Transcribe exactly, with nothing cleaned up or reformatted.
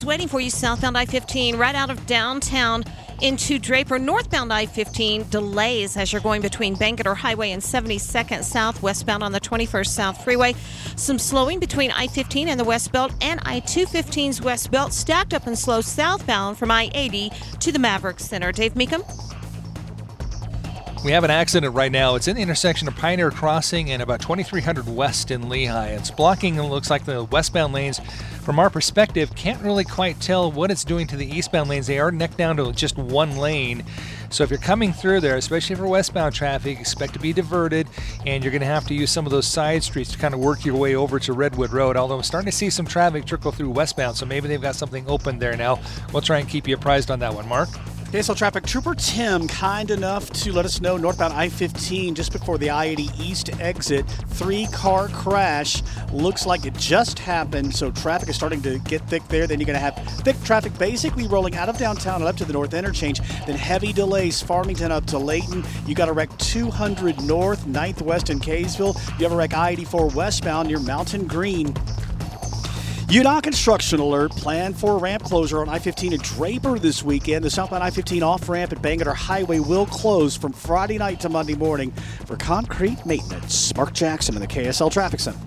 Waiting for you southbound I fifteen right out of downtown into Draper. Northbound I fifteen delays as you're going between Bangerter Highway and seventy-second South, westbound on the twenty-first South Freeway. Some slowing between I fifteen and the West Belt, and I two fifteen's West Belt stacked up and slow southbound from I eighty to the Maverick Center. Dave Meekum. We have an accident right now. It's in the intersection of Pioneer Crossing and about twenty-three hundred West in Lehigh. It's blocking, it looks like, the westbound lanes. From our perspective, can't really quite tell what it's doing to the eastbound lanes. They are neck down to just one lane. So if you're coming through there, especially for westbound traffic, expect to be diverted, and you're going to have to use some of those side streets to kind of work your way over to Redwood Road, although I'm starting to see some traffic trickle through westbound, so maybe they've got something open there now. We'll try and keep you apprised on that one. Mark? K S L Traffic Trooper Tim, kind enough to let us know northbound I fifteen just before the I eighty East exit, three-car crash. Looks like it just happened, so traffic is starting to get thick there. Then you're going to have thick traffic basically rolling out of downtown and up to the north interchange. Then heavy delays, Farmington up to Layton. You got a wreck two hundred north, ninth west in Kaysville. You have a wreck I eighty-four westbound near Mountain Green. U D O C construction alert. Plan for a ramp closure on I fifteen at Draper this weekend. The southbound I fifteen off-ramp at Bangerter Highway will close from Friday night to Monday morning for concrete maintenance. Mark Jackson in the K S L Traffic Center.